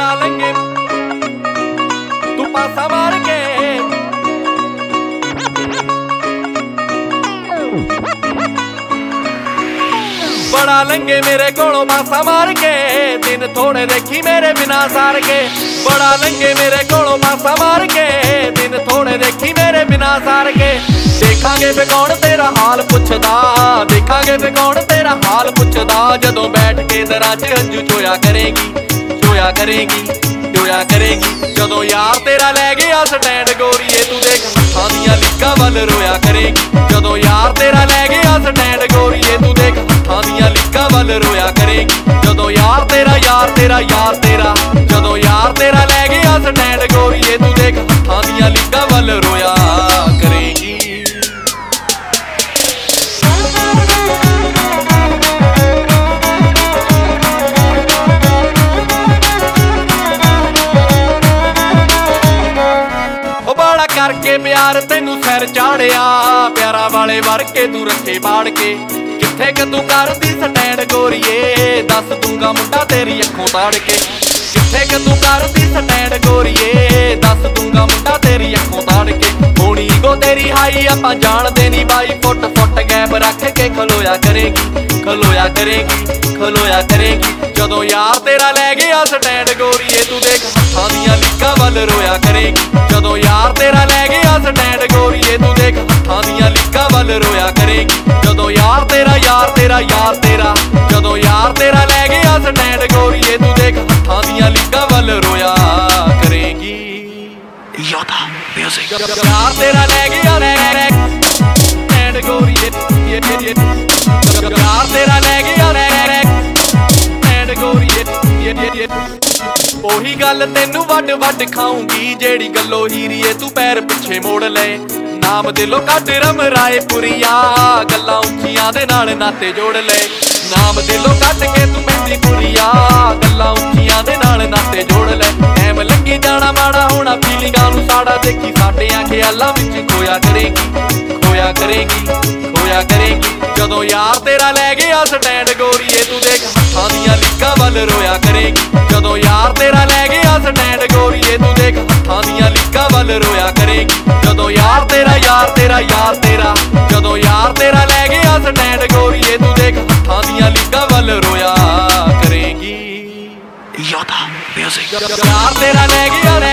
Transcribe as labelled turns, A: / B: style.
A: बड़ा लंगे तू पासा मार के बड़ा लंगे मेरे कोलों पासा मार के दिन थोड़े देखी मेरे बिना सार के बड़ा लंगे मेरे कोलों पासा मार के दिन थोड़े देखी मेरे बिना सार के देखांगे फे कौन तेरा हाल पुछदा देखांगे फे कौन तेरा हाल पुछदा जदों बैठ के दरां च हंजू चोया करेगी जदों यार तेरा लै गया स्टैंड गोरीए तू देख हत्थां दियां लिक्कां वल रोया करेगी जदों यार तेरा लै गया स्टैंड गोरीए तू देख हत्थां दियां लिक्कां वल रोया करेगी जदों यार तेरा जदों यार तेरा लै गया स्टैंड गोरीए तू देख हत्थां दियां लिक्कां वल रोया करेगी। करके प्यार तेनू सैर चाड़िया प्यारा वाले वर के तू रखे बाड़ के किथे कि तू करदी स्टैंड गोरीए दस दूंगा मुंडा तेरी अखों ताड़ के किथे कि तू करदी स्टैंड गोरीए दस दूंगा मुंडा तेरी अखों ताड़ के होनी गो तेरी हाई आपां जानदे नी बाई फुट गैप रख के खलोया करेगी जदों यार तेरा लै गया स्टैंड गोरीए तू देख हत्थां दियां लिक्कां वल रोया करेगी जदों यार तेरा लै गया स्टैंड गोरीए तू देख हत्थां दियां लिक्कां वल रोया करेगी जदों यार तेरा जदों यार तेरा लै गया स्टैंड गोरीए तू देख हत्थां दियां लिक्कां वल रोया करेगी। यार तेरा लै गया स्टैंड गोरीए यार तेरा लै गया स्टैंड गोरीए ओही गल तेनू वड खाऊंगी जेड़ी गल्लो हीरीए तू पैर पिछे मोड़ ले नाम दिलों कट रम राय पुरिया गल्लां उच्चियां दे नाल नाते जोड़ ले नाम दिलों कट के तू मेरी पुरिया गल्लां उच्चियां दे नाल नाते जोड़ ले टाइम लगी जाना माड़ा होना फीलिंगां नू साड़ा देखी साडियां ख्यालां विच खोया करेगी जदों यार तेरा लै गया स्टैंड गोरीए तू देख हत्थां दियां लिक्कां वल रोया करेगी जदों यार तेरा लै गया स्टैंड गोरीए तू देख हत्थां दियां लिक्कां वल रोया करेगी जदों यार तेरा जदों यार तेरा लै गया स्टैंड गोरीए तू देख हत्थां दियां लिक्कां वल रोया करेगी। यार तेरा लै गया